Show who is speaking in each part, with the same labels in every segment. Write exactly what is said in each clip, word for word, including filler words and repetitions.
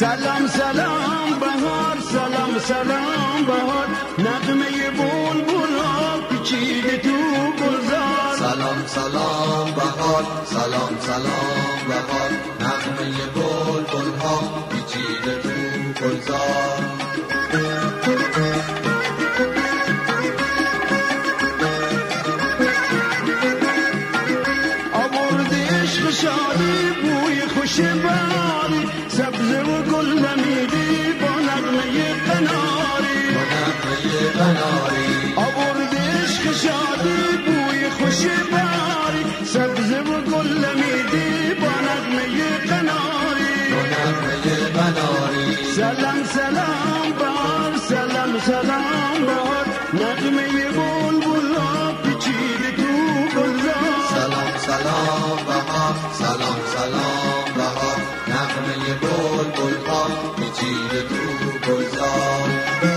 Speaker 1: سلام سلام بهار، سلام سلام بهار، نغمه بلبل ها پیچیده تو گلزار.
Speaker 2: سلام سلام بهار، سلام سلام بهار، نغمه بلبل ها پیچیده تو گلزار.
Speaker 1: آورد عشق شادی بوی خوش بهاری، سبزه و گل دمیدی با نغمه قناری.
Speaker 2: با نغمه قناری
Speaker 1: آورد عشق شادی بوی خوش بهاری، سبزه و گل دمیدی با نغمه قناری.
Speaker 2: با نغمه قناری
Speaker 1: سلام سلام بهار، سلام سلام بهار، نغمه بلبل ها پیچیده تو گلزار.
Speaker 2: سلام سلام بهار، سلام سلام بهار، نغمه بلبل ها پیچیده تو گلزار.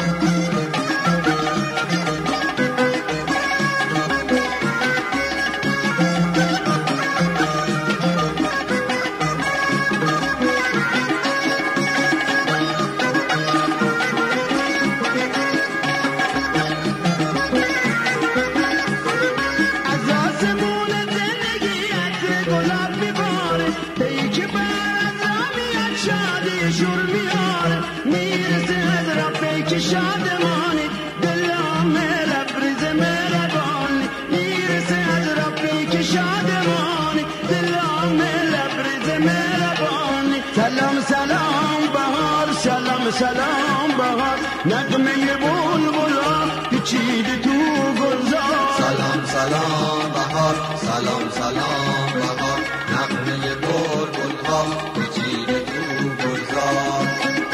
Speaker 1: شور میاره میرسه از رب که شادمانی، دلم لبریز مهربانی. میرسه از رب که شادمانی، دلم لبریز مهربانی. سلام سلام بهار، سلام سلام بهار، نغمه بلبل ها پیچیده تو گلزار.
Speaker 2: سلام سلام بهار، سلام سلام بهار، نغمه بلبل ها پیچیده تو گلزار.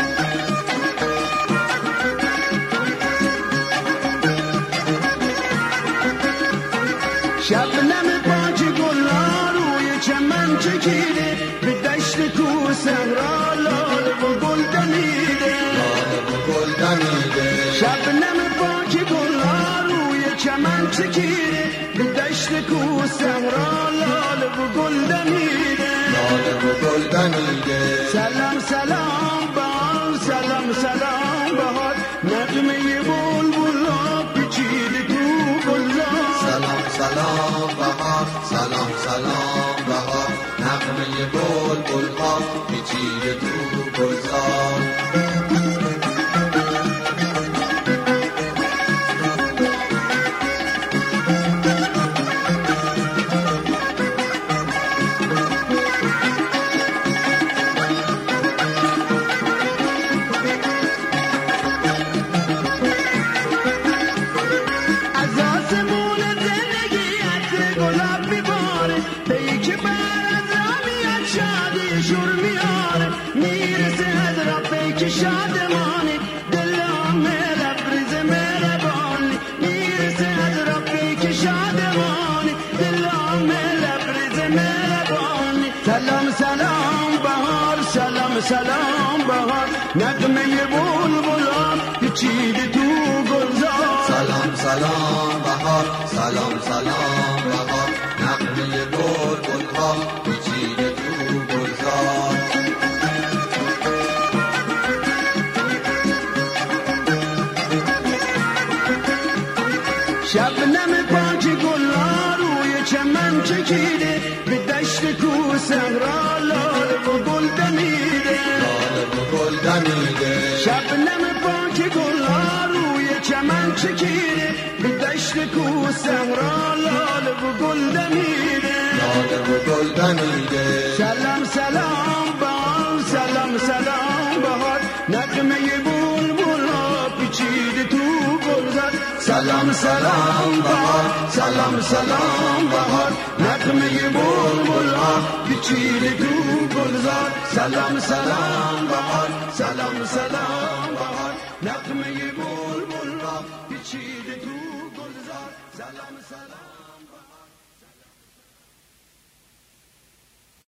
Speaker 1: شبنم پاک گلها روی چمن چکیده، به دشت کو صحرا لاله و گل دمیده.
Speaker 2: لاله و گل دمیده
Speaker 1: شبنم پاک گلها روی چمن چکیده، به دشت کو صحرا لاله و گل دمیده.
Speaker 2: لاله و گل دمیده
Speaker 1: سلام سلام بهار، سلام سلام بهار، نغمه بلبل ها پیچیده تو گلزار.
Speaker 2: سلام سلام بهار، سلام سلام بهار، نغمه بلبل ها پیچیده تو گلزار.
Speaker 1: شور میاره میرسه از رب که شادمانی، دلم لبریز مهربانی. میرسه از رب که شادمانی، دلم لبریز مهربانی. سلام سلام بهار، سلام سلام بهار، نغمه بلبل ها پیچیده تو گلزار.
Speaker 2: سلام سلام بهار، سلام سلام بهار، نغمه بلبل ها پیچیده تو گلزار.
Speaker 1: شبنم پاک گلها روی چمن چکیده، به دشت کو صحرا لاله و گل دمیده.
Speaker 2: لاله و گل دمیده
Speaker 1: شبنم پاک گلها روی چمن چکیده، به دشت کو صحرا لاله و گل دمیده.
Speaker 2: لاله و گل دمیده
Speaker 1: سلام سلام بهار، سلام سلام بهار، نغمه بلبل ها پیچیده تو گلزار.
Speaker 2: سلام سلام بهار، سلام سلام بهار، نغمه بلبل ها پیچیده تو گلزار.
Speaker 1: سلام سلام بهار، سلام سلام بهار، نغمه بلبل ها پیچیده تو گلزار. سلام سلام